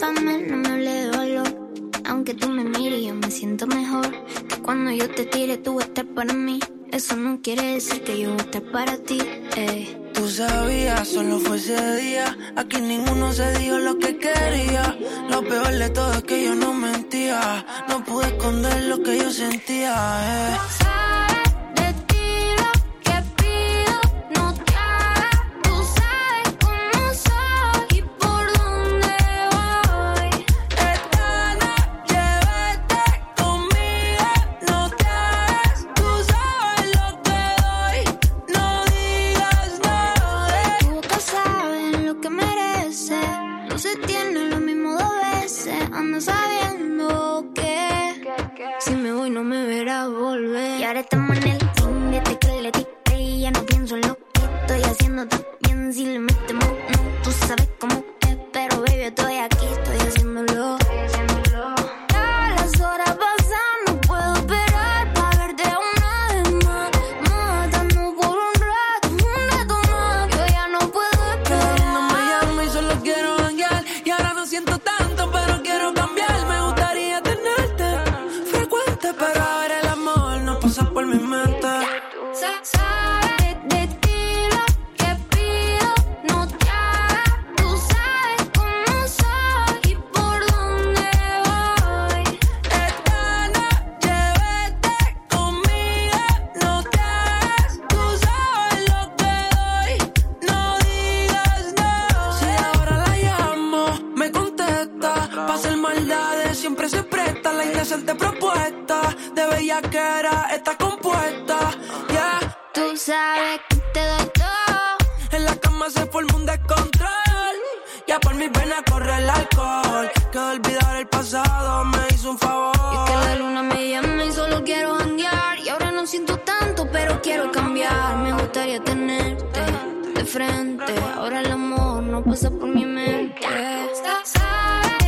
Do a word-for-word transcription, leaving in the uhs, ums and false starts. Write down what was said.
Discúlpame, no me hablé de valor. Aunque tú me mires, yo me siento mejor. Que cuando yo te tire, tú vas a estar para mí. Eso no quiere decir que yo voy a estar para ti, ey. Tú sabías, solo fue ese día. Aquí ninguno se dijo lo que quería. Lo peor de todo es que yo no mentía. No pude esconder lo que yo sentía, eh. Ahora el amor no pasa por mi mente.